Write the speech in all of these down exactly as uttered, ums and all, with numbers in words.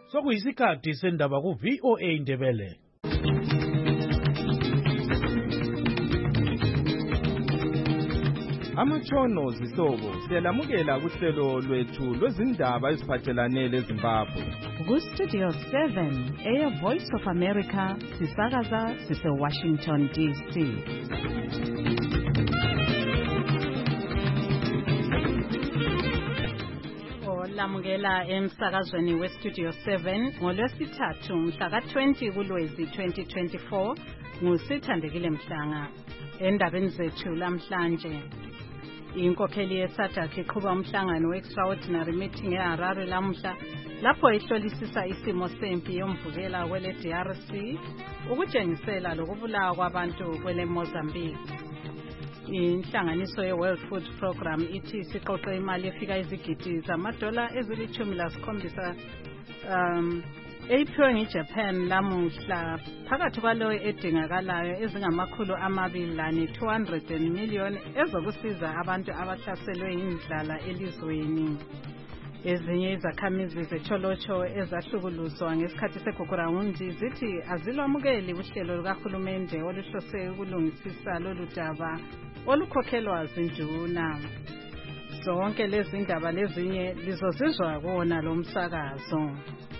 Sokuyisikhathi sendaba ku V O A Ndebele. Amatshono zihlobo siyalamukela kuhlelo lwethu lwezindaba eziphathelane leZimbabwe. Ku Studio seven, Air Voice of America, sisakaza sise Washington D C. Lamukela emsakazweni we Studio seven ngolwesithathu mhla ka twenty kuLwezi twenty twenty-four nguSithandekile Mhlanga. Endabeni zethu lamhlanje, inkokheli yeSADC iqhuba umhlangano we-extraordinary meeting eHarare lamhla lapho ihlolisisa isimo sempi yomvukela kwele D R C ukutshengisela lokubulawa kwabantu kwele Mozambique. Inhlanganiso ye-World Food Program ithi siqoqe imali efika izigidi zamadola ezilithumi lasikhombisa um eyiphiwe ngeJapan lamuhla phakathi kwalowo edingakalayo ezingamakhulu amabili lane two hundred million ezokusiza abantu abahlaselwe yindlala elizweni. Ezinye izakhamizi zecholotsho ezahlukuluzwa ngesikhathi segugurawundi zithi azilwamukeli uhlelo lukahulumende oluhlose ukulungisisa lolu daba olukhokhelwa zinduna. Zonke lezi ndaba lezinye lizozizwa kuwona lo msakazo.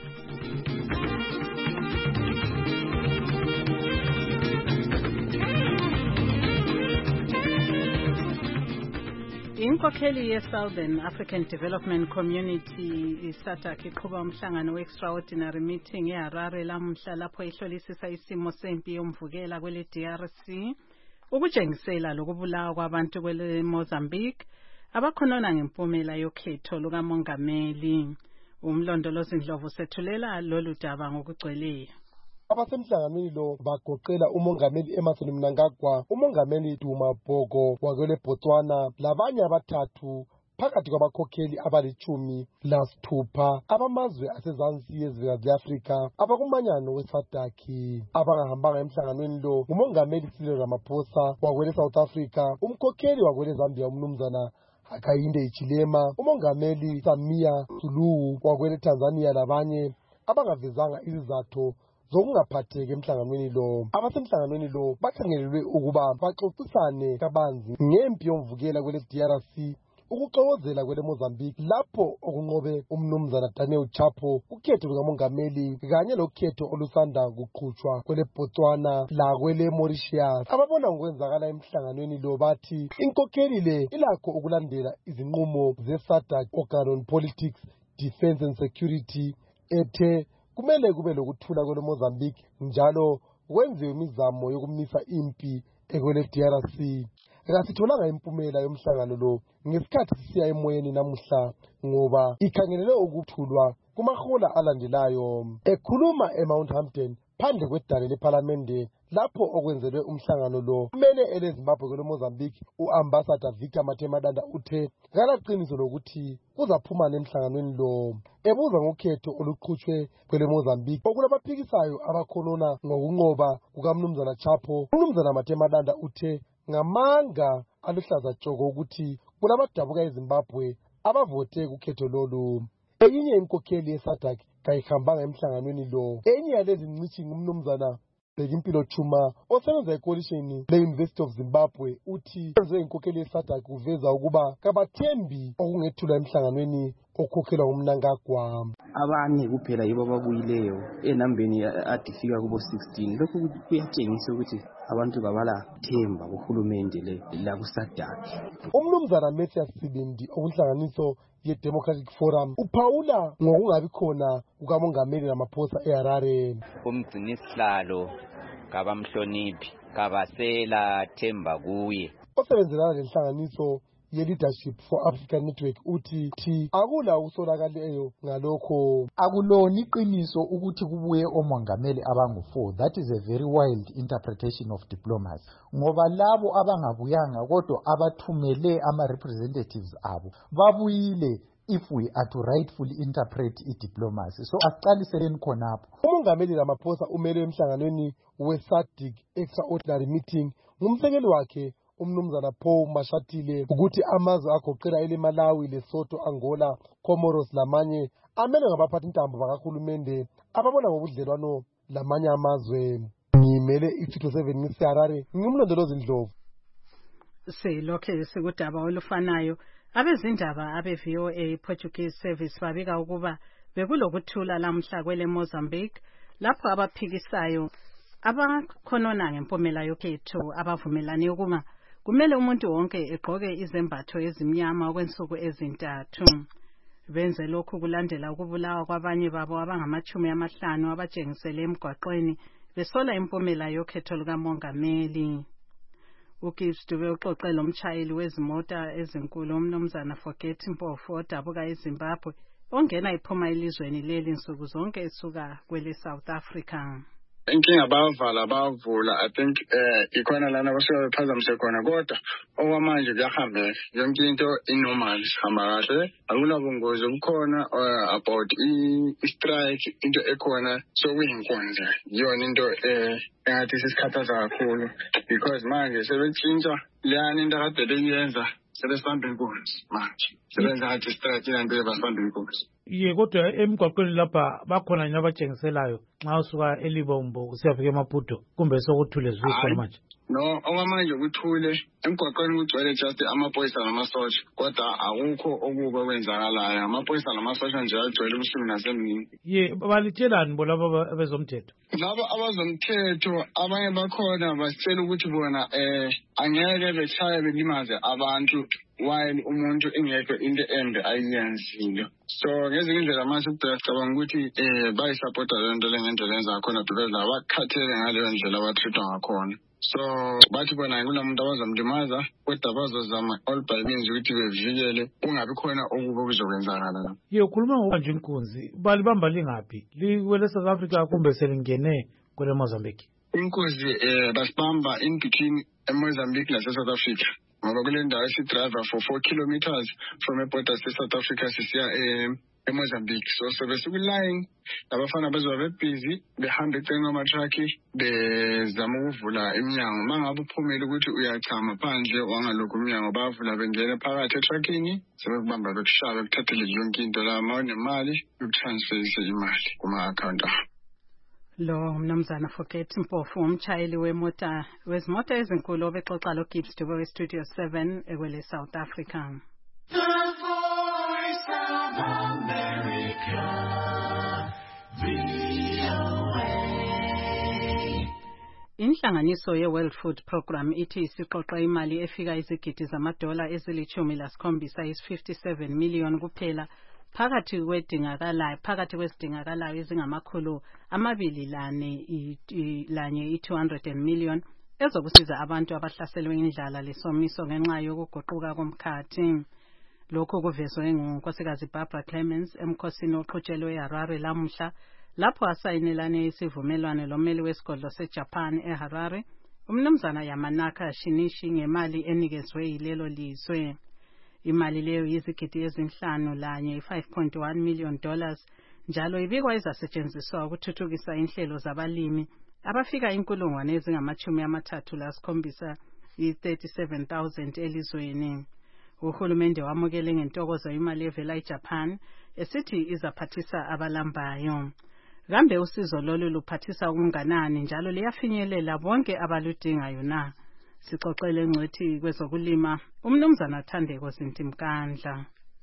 Inkokheli ye-Southern African Development Community iSADC iqhuba umhlangano we-extraordinary meeting eHarare lamhla lapho ihlolisisa isimo sempi yomvukela kwele D R C ukutshengisela lokubulawa kwabantu kwele Mozambique abakhonona ngempumela yokhetho lukamongameli. Umlondolozi Ndlovu sethulela lolu daba ngokugcweleyo. Abasemhlanganweni lo bagoqela umongameli Emmerson Mnangagwa, umongameli Duma Bhoko wakwele Botswana labanye abathathu phakathi kwabakhokheli abalitshumi lasithupha abamazwe asezansi yezwekazi le-Afrika abakumanyano we-SADC. Abangahambanga emhlanganweni lo ngumongameli Cyril Ramaphosa wakwele South Africa, umkhokheli wakwele Zambia umnumzana Hakainde Hichilema, umongameli Samia Suluhu wakwele Tanzania labanye abangavezanga izizathu zokungaphatheki emhlanganweni lo. Abasemhlanganweni lo bakhangelelwe ukuba baxoxisane kabanzi ngempi yomvukela kwele D R C ukuxokozela kwele Mozambique lapho okunqobe umnumzana Daniel Chapo ukhetho lukamongameli kanye lokhetho olusanda kuqhutshwa kwele Botswana la kwele Mauritius. Ababona ngokwenzakala emhlanganweni lo bathi inkokheli le ilakho ukulandela izinqumo ze-SADC Organ on Politics, Defense and Security ethe kumele kube lokuthula kwele Mozambique njalo kwenziwe imizamo yokumisa impi ekwele D R C. Kasitholanga impumela yomhlangano lo ngesikhathi sisiya emoyeni namuhla ngoba ikhangelele ukuthulwa kumahola alandelayo. Ekhuluma eMount Hampton phandle kwedale lePhalamende lapho okwenzelwe umhlangano lo, kumele ele Zimbabwe kwele Mozambique uambassador Victor Matemadanda uthe kalaqiniso lokuthi kuzaphuma nemhlanganweni lo. Ebuza ngokhetho oluqhutshwe kwele Mozambique okulabaphikisayo abakhonona ngokunqoba kukamnumzana Chapo, umnumzana Matemadanda uthe ngamanga aluhlaza tshoko ukuthi kulabadabuka eZimbabwe abavote kukhetho lolu. Eyinye inkokheli yeSADC kayihambanga emhlanganweni lo. Enye yalezi ncithi ngumnumzana Bhek'impilo Chuma osebenza ekolishini le-University of Zimbabwe uthi enze inkokheli yeSADC kuveza ukuba kabathembi okungethula emhlanganweni okhokhelwa nguMnangagwa. Abanye kuphela yibo ababuyileyo enambeni adifika kubo sixteen. Lokhu kuyatshengisa ukuthi abantu babala themba kuhulumende le la ku-SADC. Umnumzana Messias Sibindi okunhlanganiso ye-Democratic Forum uphawula ngokungabi khona kukamongameli Ramaphosa eHarare. Umgcinisihlalo kabamhloniphi kabasela themba kuye. Osebenzelana lenhlanganiso ye-Leadership for African Network uthi thi akula ukusolakaleyo ngalokho. Akulona iqiniso ukuthi kubuye omongameli abangu four. That is a very wild interpretation of diplomacy. Ngoba labo abangabuyanga kodwa abathumele ama-representatives abo babuyile if we are to rightfully interpret i-diplomacy. So asiqaliseleni khonapho. Umongameli Ramaphosa umele emhlanganweni we-SADC extraordinary meeting ngumsekeli wakhe umnumzana Paul Mashatile ukuthi amazwe agoqela ele Malawi, Lesotho, Angola, Comoros lamanye amele ngabaphathi intambo bakahulumende ababona ngobudlelwano lamanye amazwe. Ngimele i-two seven ngisiharare ngimlondolozi Ndlovu. Silokhe sikudaba olufanayo abezindaba abe-V O A Portuguese Service babika ukuba bekulokuthula lamhla kwele Mozambique lapho abaphikisayo abakhonona ngempumela yokhetho abavumelane ukuba kumele umuntu wonke egqoke izembatho ezimnyama okwensuku ezintathu. Benze lokhu kulandela ukubulawa kwabanye babo abangamachumi amahlanu abatshengisele emgwaqweni besola impumela yokhetho lukamongameli. uGibbs Dube uxoxe lomtshayeli wezimota ezinkulu umnumzana Forget Mpofu odabuka eZimbabwe ongena iphuma elizweni leli nsuku zonke esuka kwele South Africa. Inkinga abavala bavula I think eh ikhona lana basuka bephazamisa khona kodwa okwamanje kuyahambeka yonke into inormal ihamba kahle akunabungozi obukhona about i-strike into ekhona sokuyinkonzo yona into eh engathi sisikhathaza kakhulu because manje sebetshintsha leyani into akade beyenza sebesibamba inkonzo manje sebenza ngathi strike into ebasibamba inkonzo. Ye kodwa emgwaqweni lapha bakhona nje abatshengiselayo nxa usuka eLibombo usiyafika eMaputo kumbe sokuthule zwikhona manje. No, okwamanje kuthule emgwaqweni kugcwele just amaphoyisa namasotsha kodwa akukho okuba kwenzakalayo amaphoyisa namasotsha nje agcwele ubusuku nasemini. Ye balitshelani bo laba abezomthetho? Laba abazomthetho abanye bakhona basitshela ukuthi bona eh angeke bechaye belimaze abantu while umuntu ingekho into embe ayiyenzile. So ngezinye indlela manje sicabanga ukuthi eh bayisupporta lento lengendlela enza khona because abakhathele ngaleyo ndlela abatreatwa ngakhona. So bathi bona kunamuntu abazomlimaza kodwa bazozama all by means ukuthi bevikele kungabi khona okuba kuzokwenzakala. Ye ukhuluma ngokanje inkunzi balibamba lingaphi likwele South Africa kumbe selingene kwele Mozambique? Inkunzi eh basibamba in between eMozambique na South Africa. Ngoba kule ndawo esidriver for four kilometers from eborder se-South Africa sisiya eMozambique. So so besikuline abafana bezoba bebusy behamba eceleni kwamatruck bezama ukuvula iminyango mangabe uphumela ukuthi uyachama phandle wangalokho iminyango bavula bengene phakathi etruckini sebekubamba bekushaya bekuthathele yonke into la mawunemali ukutransferise imali kuma-account akho. Lo mnumzana Forget Mpofu umtshayeli wemota wezimota ezinkulu obexoxa lo Gibbs Dube we Studio seven ekwele South Africa. The Voice of America, V O A. Inhlanganiso ye-World Food Program ithi isiqoqe imali efika izigidi zamadola ezilithumi lasikhombisa is fifty-seven million kuphela phakathi kwedingakalayo phakathi kwesidingakalayo ezingamakhulu amabili lane lanye i-two hundred million ezokusiza abantu abahlaselwe indlala lesomiso ngenxa yokuguquka komkhathi. Lokho kuvezwe ngunkosikazi Barbara Clements emkhosini oqhutshelwe eHarare lamuhla lapho asayinelane isivumelwano lomeli wesigodlo seJapan eHarare umnumzana Yamanaka Shinichi ngemali enikezwe yilelo lizwe. Imali leyo yizigidi ezinhlanu lanye five point one million dollars njalo ibikwa izasetshenziswa ukuthuthukisa inhlelo zabalimi abafika inkulungwane ezingamachumi amathathu lasikhombisa i-thirty-seven thousand elizweni. Uhulumende wamukele ngentokozo imali evela eJapan esithi izaphathisa abalambayo. Kambe usizo lolu luphathisa okunganani njalo liyafinyelela bonke abaludingayo na? Sixoxele ngcwethi kwezokulima umnumzana Thandeko Zintimkandla.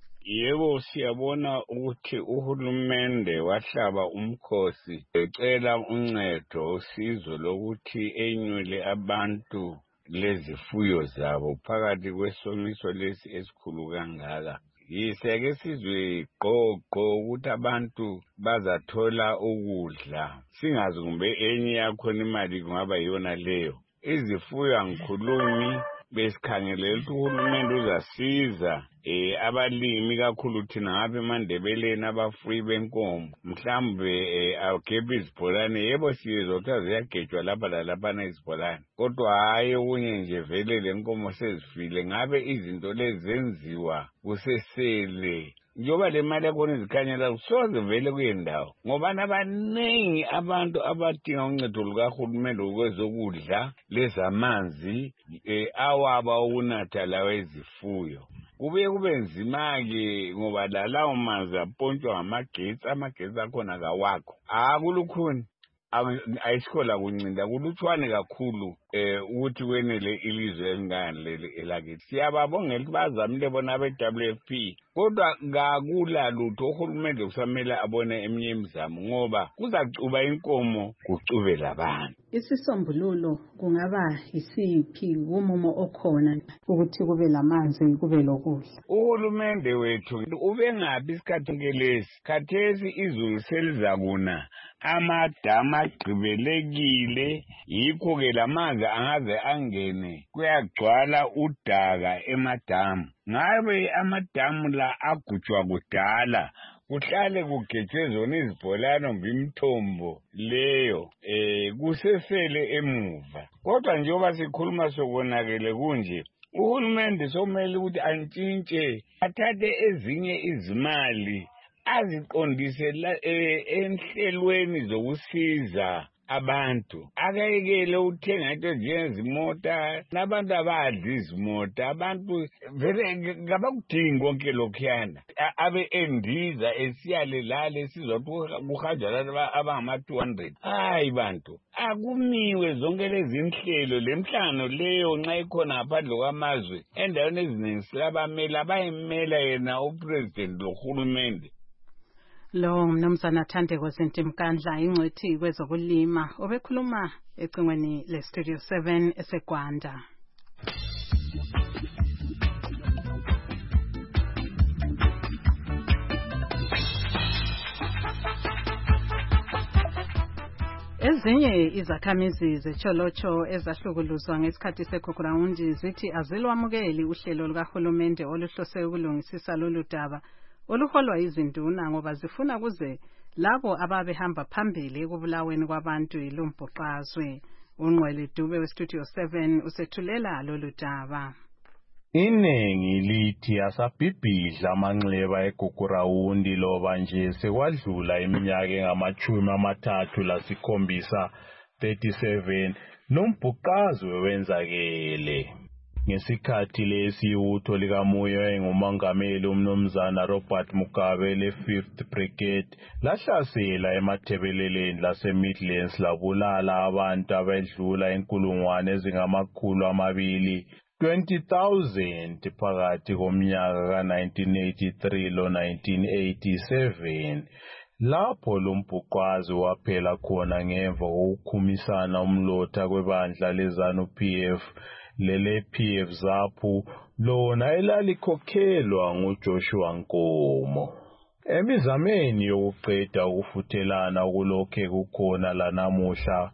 Yebo siyabona ukuthi uhulumende wahlaba umkhosi ecela uncedo usizo lokuthi enyule abantu lezifuyo zabo phakathi kwesomiso lesi esikhulu kangaka. Yiseke sizwe qoqo ukuthi abantu bazathola ukudla singazi kumbe enye yakhona imali kungaba yona leyo. Izifuyo angikhulumi besikhangelela ukuthi uhulumende uzasiza eh abalimi kakhulu thina ngabe eMandebeleni abafuyi benkomo mhlambe agebhe izibholane yebo siyezwa ukuthi ziyagejwa lapha lalapha izibholane kodwa hayi okunye nje vele lenkomo sezifile ngabe izinto lezi zenziwa kusesele njoba le mali yakona izikhanyela usoze vele kuyendawo ngoba nabaningi abantu abadinga uncedo lukahulumende ukwezokudla lezamanzi awaba ukunatha lawe izifuyo kube kube nzima-ke ngoba lalawo manzi apontshwa ngamagetsi, amagetsi akhona kawakho. Akulukhuni ayisikhola kuncinda kulutshwane kakhulu eh ukuthi kwenele ilizwe elingani leli elakithi. Siyababongela ukuthi bazamile bona be-W F P, kodwa kakula lutho uhulumende kusamele abone eminye imizamo ngoba kuzacuba inkomo kucube labantu. Isisombululo kungaba isiphi umumo okhona ukuthi kube lamanzi kube lokudla? Uhulumende wethu ubengabi isikhathi ngelesi khathesi izulu selizakuna amadamu agqibelekile, yikho-ke lamanzi angaze angene kuyagcwala udaka emadamu. Ngabe amadamu la agujwa kudala kuhlale kugejwe zona izibholano ngimthombo leyo eh kusesele emuva. Kodwa njengoba sikhuluma sokonakele kunje, uhulumende somele ukuthi antshintshe athathe ezinye izimali aziqondise enhlelweni zokusiza abantu. Akayekele uthenga into njengezimota nabantu abadli izimota, abantu vele ngabakudingi konke lokhuyana. Abe endiza esiyale lale sizothi kuhanjwa laba abangama-two hundred. Hayi bantu, akumiwe zonke lezi inhlelo, lemhlangano leyo nxa ikhona ngaphandle kwamazwe endaweni eziningi silabameli abayimela yena upresident lohulumende. Lo mnumzana Thandeko Zintimkandla ingcwethi kwezokulima obekhuluma ecingweni le Studio seven eseGwanda. Ezinye izakhamizi zeCholocho ezahlukuluzwa ngesikhathi seGugurawundi zithi azilwamukeli uhlelo lukahulumende oluhlose ukulungisisa lolu daba oluholwa izinduna ngoba zifuna kuze labo ababehamba phambili ekubulaweni kwabantu ilumbhuqazwe. Unqwele Dube weStudio seven usethulela lolu daba. Iningi lithi asabhibhidla amanxeba eGugurawundi loba nje sekwadlula iminyaka engamachumi amathathu lasikhombisa thirty-seven lombhuqazwe wenzakele. Ngesikhathi lesi utho likamuya engumongameli umnumzana Robert Mugabe le-fifth Brigade lahlasela emathebeleleni lase-Midlands labulala abantu abedlula inkulungwane ezingamakhulu amabili twenty thousand phakathi komnyaka ka-nineteen eighty-three lo-nineteen eighty-seven lapho lombhuqazwe waphela khona ngemva kokukhumisana umlotha kwebandla leZANU-P F lele-P F ZAPU lona elalikhokhelwa nguJoshua Nkomo. Emizameni yokuqeda ukufuthelana kulokhe kukhona lanamuhla,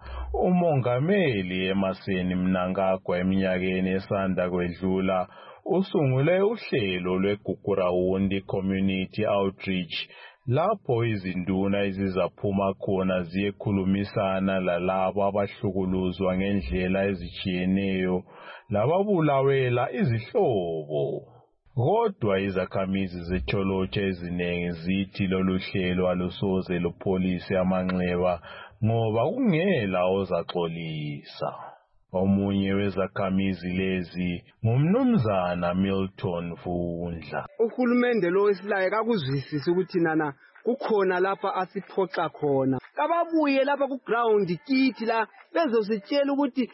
umongameli Emmerson Mnangagwa eminyakeni esanda kwedlula usungule uhlelo lweGugurawundi Community Outreach lapho izinduna ezizaphuma khona ziyekhulumisana lalabo abahlukuluzwa ngendlela ezijiyeneyo lababulawela izihlobo. Kodwa izakhamizi zeCholocho eziningi zithi lolu hlelo alusoze lupholise amanxeba ngoba kungela ozaxolisa. Omunye wezakhamizi lezi ngumnumzana Milton Vundla. Uhulumende lo esilaye kakuzwisisa ukuthi nana kukhona lapha asiphoxa khona. Kababuye lapha ku ground kithi la bezositshela ukuthi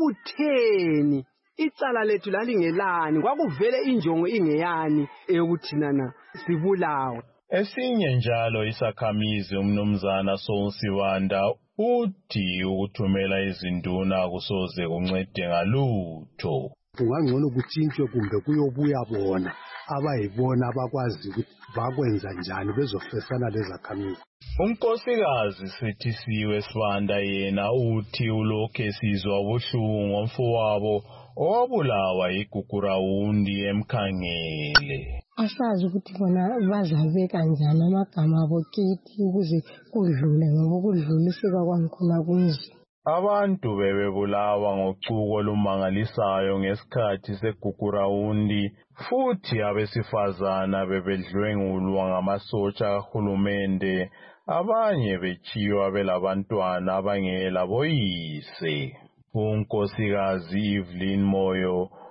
kwakutheni icala lethu lalingelani, kwakuvele injongo ingeyani eyokuthi nana sibulawe. Esinye njalo isakhamizi umnumzana Sonsiwanda uthi ukuthumela izinduna kusoze kuncede ngalutho. Kungangcono kuthintshwe kumbe kuyobuya bona abayibona abakwazi ukuthi bakwenza njani bezofesana lezakhamizi. Unkosikazi Sethisiwe Sibanda yena uthi ulokhu esizwa ubuhlungu ngomfowabo owabulawa iGugurawundi emkhangele. Asazi ukuthi bona bazabeka kanjani amagama abo kithi ukuze kudlule ngoba ukudluliseka kwangikhona kunzima. Abantu bebebulawa ngocuko olumangalisayo ngesikhathi seGugurawundi futhi abesifazana bebedlwengulwa ngamasotsha kahulumende, abanye bechiywa belabantwana abangela boyise. Unkosikazi Evelyn Moyo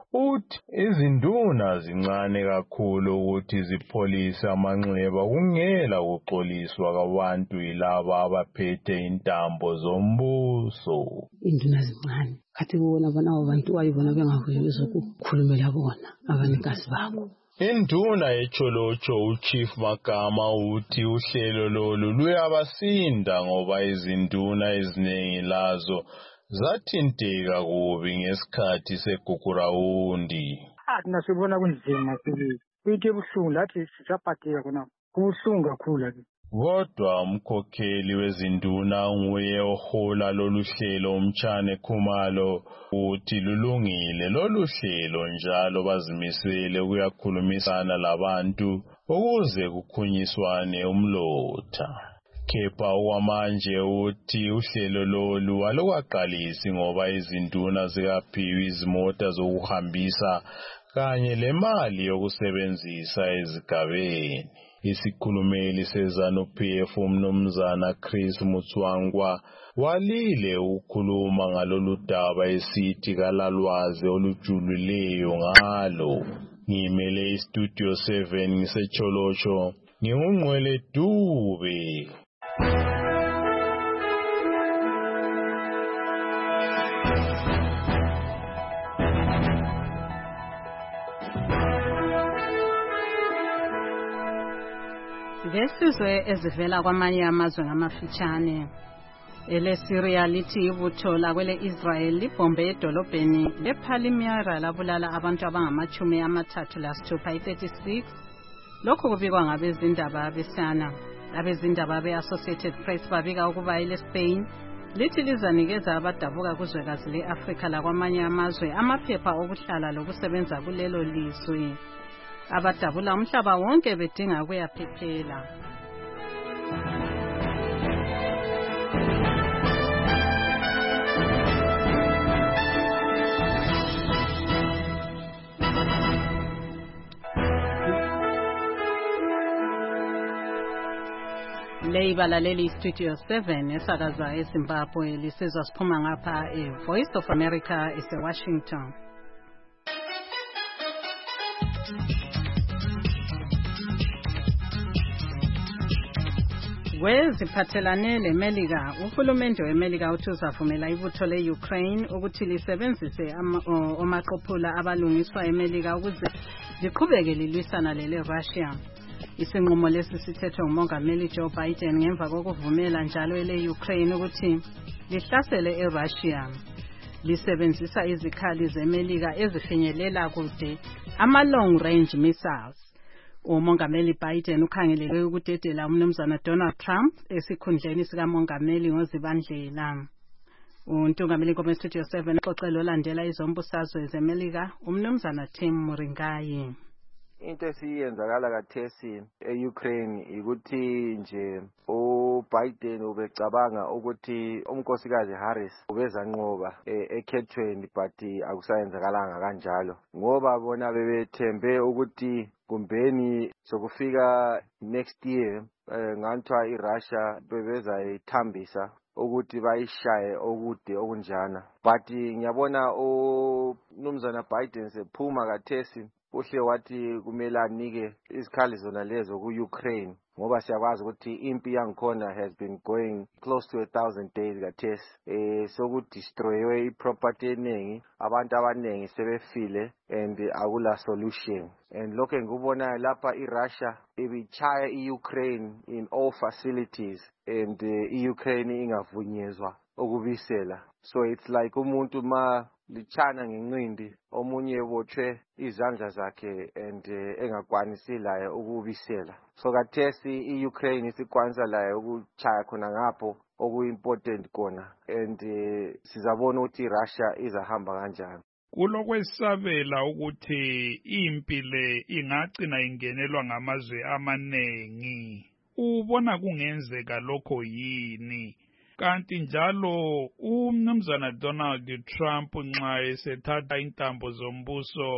uthi izinduna zincane kakhulu ukuthi zipholise amanxeba kungela ukuxoliswa kwabantu yilaba abaphethe intambo zombuso. Induna zincane khathi kubona bona abantu bayibona bengavuye bezokukhulumela bona abanikazi babo. Induna echolocho uChief Magama uthi uhlelo lolu luyabasinda ngoba izinduna eziningi lazo zathinteka kubi ngesikhathi segugurawundi. Ah, thina sibona kunzima sibili. Kuyithi ebuhlungu lathi sisaphatheka khona. Kubuhlungu kakhulu ke. Kodwa umkhokheli wezinduna nguye ohola lolu hlelo uMtshane Khumalo uthi lulungile lolu hlelo njalo bazimisele ukuyakhulumisana labantu ukuze kukhunyiswane umlotha. Kepha okwamanje uthi uhlelo lolu alukaqalisi ngoba izinduna zikaphiwe izimota zokuhambisa kanye lemali yokusebenzisa ezigabeni. Isikhulumeli seZanu-P F uMnumzana Chris Mutswangwa walile ukukhuluma ngalolu daba esithi kalalwazi olujulileyo ngalo. Ngimele iStudio seven ngisecholocho ngingungqwele Dube. Lesizwe ezivela kwamanye amazwe ngamafitshane. EleSyria lithi ibutho lakwele Israel libombe edolobheni lePalmyra labulala abantu abangamachumi amathathu lasithupha i-thirty-six. Lokho kubikwa ngabezindaba besana. Abezindaba be-Associated Press babika ukuba eleSpain lithi lizanikeza abadabuka kuzwekazi le-Afrika lakwamanye amazwe amaphepha okuhlala lokusebenza kulelo lizwe. Abadabula umhlaba wonke bedinga ukuyaphephela. Leibalaleli Studio seven esakaza eZimbabwe lisizwa siphuma ngapha eVoice of America eseWashington. Weziphathelane leMelika, uhulumende weMelika uthi uzavumela ibutho le-Ukraine ukuthi lisebenzise omaqophula abalungiswa eMelika ukuze liqhubeke lilwisana lele-Russia. Isinqumo lesi sithethwe nguMongameli Joe Biden ngemva kokuvumela njalo ele-Ukraine ukuthi lihlasele eRussia. Lisebenzisa izikhali zeMelika ezifinyelela kude ama-long range missiles. UMongameli Biden ukhangelelwe ukudedela uMnumzana Donald Trump esikhundleni sikaMongameli ngoZibandlela. Untungameli koMstudio seven xoxelo landela izombusazwe zeMelika uMnumzana Tim Muringayi. Into esiyenzakala kathesi e-Ukraine ukuthi nje uBiden ubecabanga ukuthi umnkosikazi Harris ubezanqoba ekhethweni but akusayenzakalanga kanjalo ngoba bona bebethembe ukuthi kumbeni sokufika next year nganthiwa iRussia bebeza ithambisa ukuthi bayishaye okude okunjana but ngiyabona uMnumzana Biden sephuma kathesi uhle wathi kumele anike izikhali zona lezo ku-Ukraine ngoba siyakwazi ukuthi impi yangikhona has been going close to a thousand days kathesi eh sokudestroywe iproperty eningi abantu abaningi sebefile and akula solution and lokho ngikubona lapha iRussia ibichaya iUkraine in all facilities and uh, iUkraine ingavunyezwa ukubisela so it's like umuntu ma lichana ngencindi omunye ebotshwe izandla zakhe and uh, engakwanisi laye ukubisela so kathesi iUkraine isikwanisa laye ukuchaya khona ngapho okuimportant kona and uh, sizabona ukuthi iRussia izahamba kanjani. Kulokwesabela ukuthi impi le ingagcina ingenelwa ngamazwe amanengi. Ubona kungenzeka lokho yini? Kanti njalo uMnumzana Donald Trump nxa esethatha intambo zombuso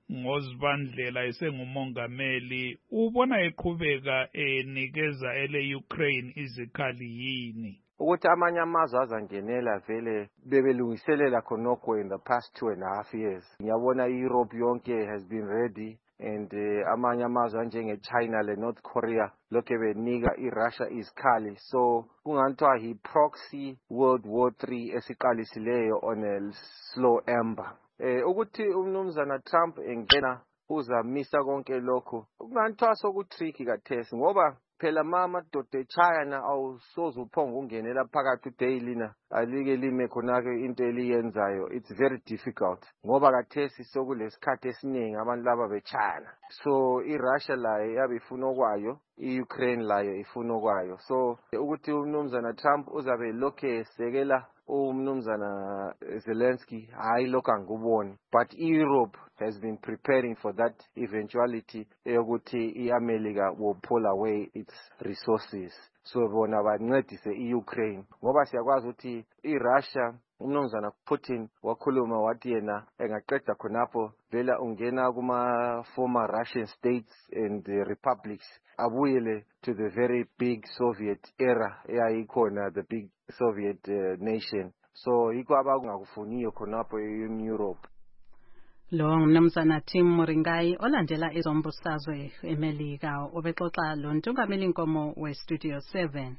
ngoZibandlela esengumongameli ubona eqhubeka enikeza ele Ukraine izikhali yini? Ukuthi amanye amazwe azangenela vele bebelungiselela khonokho in the past two and a half years. Ngiyabona iEurope yonke has been ready and uh, amanye amazwe anjenge China le North Korea lokho benika iRussia izikhali, so kungathiwa hi proxy World War three esiqalisileyo on a slow ember. Eh ukuthi umnumzana Trump engena uzamisa konke lokho kungathiwa sokutricky kathesi ngoba phela mama dodo eChina awusoze uphonga ungenela phakathi udaily na alike lime khonake into eliyenzayo. It's very difficult ngoba kathesi sokulesikhathi esiningi abantu laba beChina, so iRussia layo yabe ifuna okwayo, iUkraine layo ifuna okwayo, so ukuthi umnumzana Trump uzabe lokhe esekela umnumzana Zelensky hayi lokho anguboni, but Europe has been preparing for that eventuality yokuthi iAmerica will pull away its resources, so bona bancedise iUkraine ngoba siyakwazi ukuthi iRussia umnumzana Putin wakhuluma wathi yena engaqeda khonapho vela ungena kuma former Russian states and the republics abuyele to the very big Soviet era eyayikhona, the big Soviet uh, nation, so yikho abakungakufuniyo khonapho in Europe. Lo ngumnumzana Tim Moringai olandela izombusazwe eMelika obexoxa lo ntungameli Nkomo we Studio seven.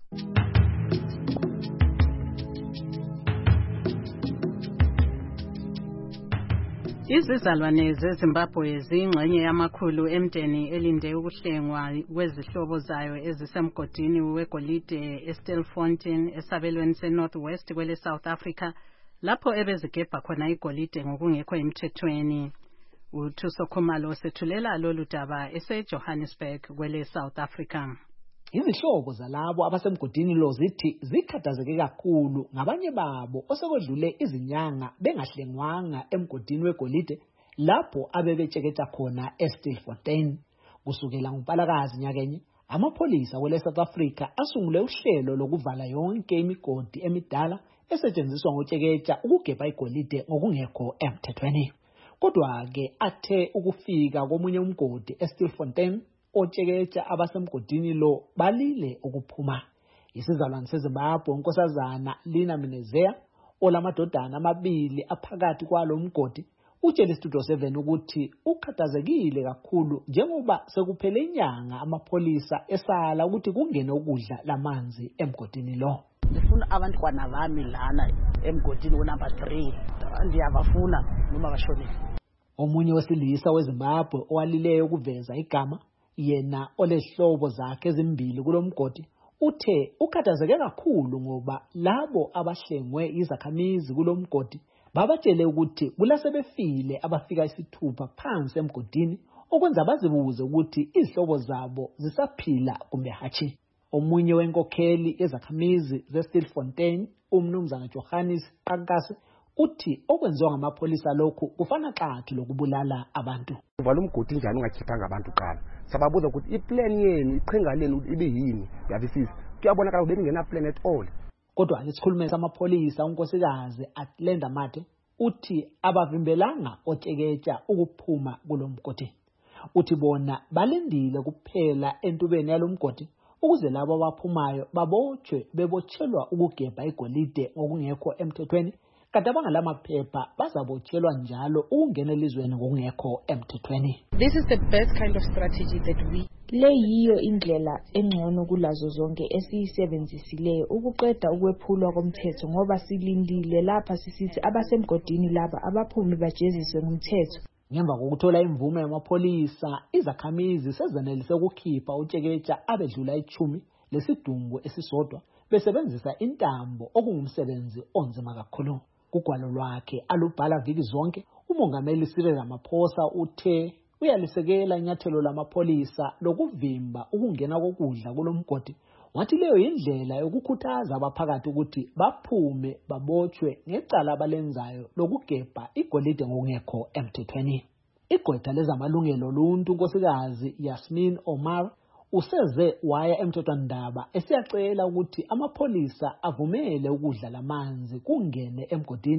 Izizalwane zeZimbabwe zingxenye yamakhulu emdeni elinde ukuhlengwa kwezihlobo zayo ezisemgodini wegolide eStelfontein esabelweni seNorth West kwele South Africa lapho ebezigebha khona igolide ngokungekho emthethweni. uThuso Khumalo sethulela lolu daba eseJohannesburg kwele South Africa. Izihlobo zalabo abasemgodini lo zithi zikhathazeke kakhulu ngabanye babo osekodlule izinyanga bengahlengwanga emgodini wegolide lapho abebetsheketha khona eStilfontein. Kusukela ngoMpalakazi nyakenye amapholisa kwele South Africa asungule uhlelo lokuvala yonke imigodi emidala esetshenziswa ngotsheketsha ukugebha igolide ngokungekho emthethweni. Kodwa ke athe ukufika komunye umgodi eStilfontein otsheketsha abasemgodini lo balile ukuphuma. Isizalwane seZimbabwe unkosazana Lina Minezea olamadodana amabili aphakathi kwalo mgodi utshela iStudio seven ukuthi ukhathazekile kakhulu njengoba sekuphele inyanga amapholisa esala ukuthi kungene ukudla lamanzi emgodini lo. Ngifuna abantu kwana bami lana emgodini wo number three ndiyabafuna noma bashonile. Omunye wesilisa weZimbabwe owalileyo ukuveza igama yena olehlobo zakhe ezimbili kulomgodi uthe ukhathazeke kakhulu ngoba labo abahlengwe izakhamizi kulomgodi babatshele ukuthi kulasebefile abafika isithupha phansi emgodini okwenza bazibuze ukuthi izihlobo zabo zisaphila kumbe hatshi. Omunye wenkokheli ezakhamizi zeStilfontein umnumzana Johannes Qankasi uthi okwenziwa ngamapholisa lokhu kufana xathu lokubulala abantu. Uvala umgodi njani ungakhiphanga abantu qala? Sababuza ukuthi iplan yenu iqhinga lenu ibe yini? Yavisisa. Kuyabonakala ukuthi bengena plan at all. Kodwa lesikhulume samapholisa unkosikazi Atlenda Mate uthi abavimbelanga otsheketsha ukuphuma kulomgodi. Uthi bona balendile kuphela entubeni yalomgodi ukuze labo abaphumayo babotshwe bebotshelwa ukugebha igolide ngokungekho emthethweni. Kanti abangalamaphepha bazabotshelwa njalo ukungena elizweni ngokungekho emthethweni. This is the best kind of strategy that we leyiyo indlela engcono kulazo zonke esiyisebenzisileyo ukuqeda ukwephulwa komthetho ngoba silindile lapha sisithi abasemgodini laba abaphumi bajeziswe ngomthetho. Ngemva kokuthola imvume yamapholisa izakhamizi sezenelise ukukhipha utsheketsha abedlula ichumi lesidumbu esisodwa besebenzisa intambo okungumsebenzi onzima kakhulu. Kugwalo lwakhe alubhala viki zonke umongameli Cyril Ramaphosa uthe uyalisekela inyathelo lamapholisa lokuvimba ukungena kokudla kulomgodi. Wathi leyo indlela yokukhuthaza abaphakathi ukuthi baphume babotshwe ngecala abalenzayo lokugebha igolide ngokungekho emthethweni. Igqwetha lezamalungelo oluntu unkosikazi Yasmin Omar useze waya emthethwandaba esiyacela ukuthi amapholisa avumele ukudla lamanzi kungene emgodini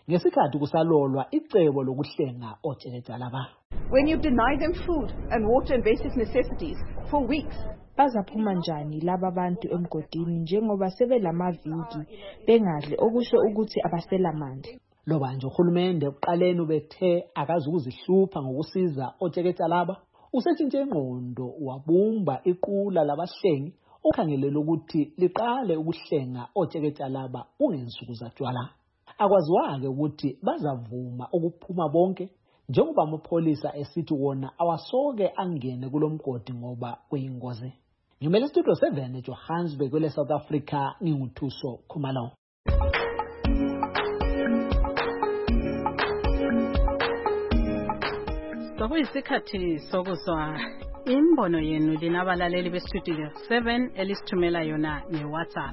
ngesikhathi kusalolwa icebo lokuhlenga otsheletshalaba. When you deny them food and water and basic necessities for weeks, bazaphuma njani laba bantu emgodini njengoba sebelamaviki bengadli okusho ukuthi abaselamandla. Loba nje uhulumende ekuqaleni ubethe akazukuzihlupha ngokusiza otsheletshalaba, usetshintshe ingqondo wabumba iqula labahlengi okhangelela ukuthi liqale ukuhlenga otsheletshalaba kungensuku zatshwala. Akwaziwa-ke ukuthi bazavuma ukuphuma bonke njengoba amapholisa esithi wona awasoke angene kulomgodi ngoba kuyingozi. Ngimele Studio seven eJohannesburg kwele South Africa, nginguthuso Khumalo. Sokuyisikhathi sokuzwa imbono yenu linabalaleli beStudio seven elisithumela yona ngeWhatsApp.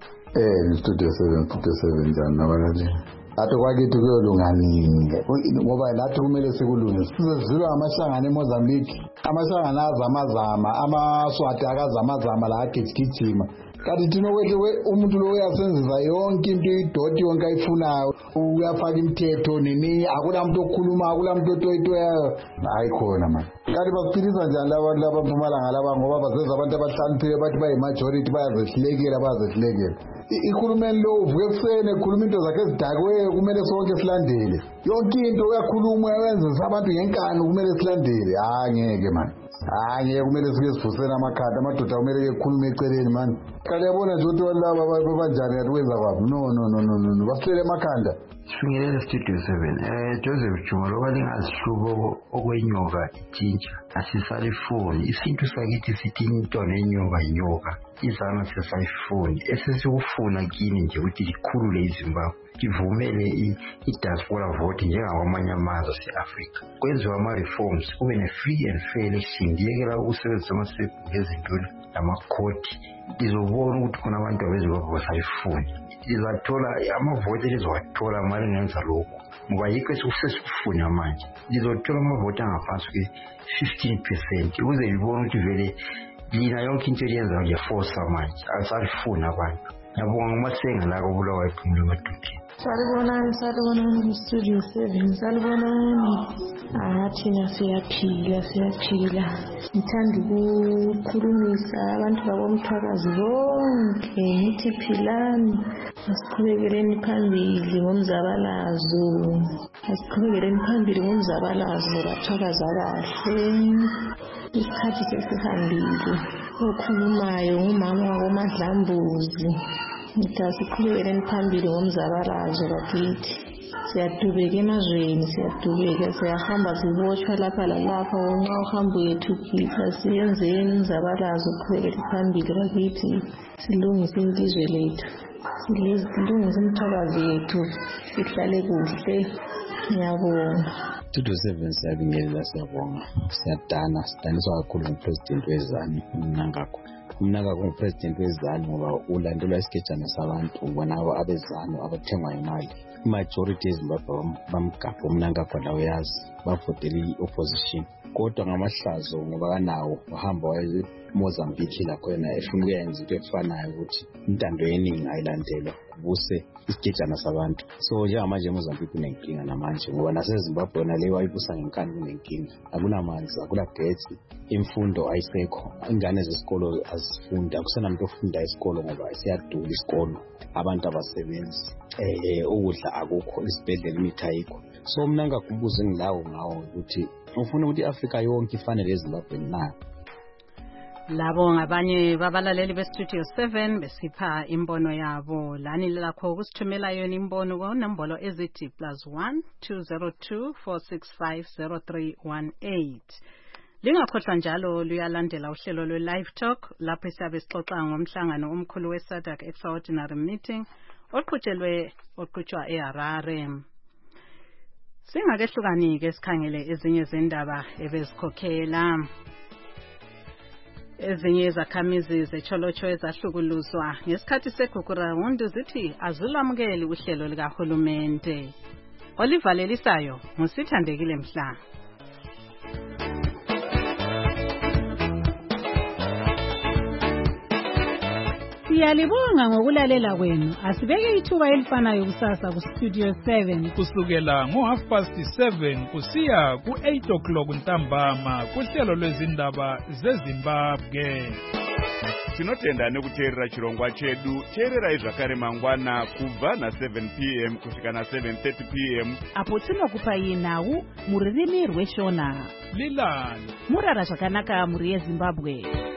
Eh, Studio seven, Studio seven njani nabalaleli? Athi kwakithi kuyolunga nini ngoba lathi kumele sikulungise. Sizizilwa amahlangano eMozambique, amahlangano azamazama, amaswati akazamazama la agijigijima. Kanti thina kwethu umuntu lo uyasenzisa yonke into idoti yonke ayifunayo, uyafaka imithetho nini, akunamuntu okhuluma, akunamuntu otoyitoyayo, ayikhona manje. Kanti basiphilisa njani laba laba Mpumalanga laba ngoba bazenza abantu abahlaniphile bathi bayi majority bayazehlekela bayazehlekela. Ikhulumeni lo uvuke ekuseni ekhuluma into zakhe ezidakwe kumele sonke silandele. Yonke into uyakhuluma uyenza abantu ngenkani kumele silandele. Hayi ngeke man. Hayi ngeke kumele sike sivusene amakhanda amadoda kumele ekhulume eceleni man. Kanti yabona nje ukuthi laba banjani yathi wenza kwabo. No no no no no basicele emakhanda. Sibingelele Studio seven. Eh Joseph Juma lo balingazihlubo okwenyoka itshintsha. Asisalifuni isintu sakithi sithi into nenyoka inyoka. Izana sesayifuni esesikufuna kini nje ukuthi likhulule iZimbabwe livumele i-diaspora vote njengakwamanye amazwe ase-Afrika. Kwenziwa ama-reforms kube ne-free and fair election ndiyekela ukusebenzisa amasephu ngezintoni namakhoti. Lizobona ukuthi khona abantu abeZimbabwe basayifuni. Lizathola amavote lizowathola mali ngenza lokhu ngoba yikho esesikufuna manje. Lizothola amavote angaphansi kwe-fifteen percent ukuze libone ukuthi vele lina yonke into eliyenza ngeforce manje asalifuna abantu. Ngiyabonga nguMasenga la kobulawa ephumule emadodeni. Salibonani, salibonani Studio seven, salibonani. Ah, thina siyaphila, siyaphila. Ngithanda ukukhulumisa abantu babomthakazi bonke ngithi philani. Asiqhubekeleni phambili ngomzabalazo. Asiqhubekeleni phambili ngomzabalazo bathakaza kahle. Isikhathi sesihambile. Okhulumayo ngumama wakoMadlambuzi. Ngithi asiqhubekeleni phambili ngomzabalazo bakithi. Siyadubeka emazweni, siyadubeka, siyahamba sibotshwa lapha lalapha. Nxa uhamba uyethukisa, siyenzeni umzabalazo uqhubekele phambili bakithi. Silungise ilizwe lethu, silungise imithakazi yethu, sihlale kuhle. Ngiyabonga. Studio seven siyabingelela, siyabonga, siyadana, sidaniswa kakhulu nguPresident weZanu uMnangagwa. UMnangagwa nguPresident weZanu ngoba ulandelwa isikejana sabantu bonabo abeZanu abathengwa imali. Majority eZimbabwe bamgapha uMnangagwa lawo yazi bavotela i-opposition. Kodwa ngamahlazo ngoba kanawo wahamba waye Mozambique lapho yena efuna ukuyenza into efanayo ukuthi intando yeningi ayilandelwa kubuse isigejana sabantu. So njengamanje eMozambique kunenkinga namanje ngoba naseZimbabwe yona leyo wayibusa ngenkani kunenkinga. Akunamanzi, akulagetsi, imfundo ayisekho, ingane zesikolo azifunda, akusenamuntu ofunda isikolo ngoba siyadula isikolo, abantu abasebenzi, eh ukudla akukho, isibhedlela imithi ayikho. So mina ngakumbuza ngilawo ngawo ukuthi ufuna ukuthi iAfrika yonke ifanele eZimbabwe na. Labo ngabanye babalaleli beStudio seven besipha imbono yabo. Lani lakho ukusithumela yona imbono ku nombolo ezithi plus one two zero two four six five zero three one eight. Lingakhohlwa njalo luyalandela uhlelo lwe Live Talk lapho siyabe sixoxa ngomhlangano omkhulu we SADC Extraordinary Meeting oqhutshelwe oqhutshwa eHarare. Singakehlukani ke sikhangele ezinye zendaba ebezikhokhela. Ezinye zakhamizi zecholocho ezahlukuluzwa ngesikhathi segugurawundi zithi azulamukeli uhlelo likahulumende. Olivalelisayo ngusithandekile Mhla. Siyalibonga ngokulalela kwenu. Asibeke ithuba elifanayo kusasa ku Studio seven kusukela ngo half past seven kusiya ku eight o'clock ntambama kuhlelo lwezindaba zeZimbabwe. Tinotenda nekuteerera chirongwa chedu. Teererai zvakare mangwana kubva na seven p m kusvika na seven thirty p m apo tinokupai nhau mururimi rweshona. Lilani murara zvakanaka muri yeZimbabwe.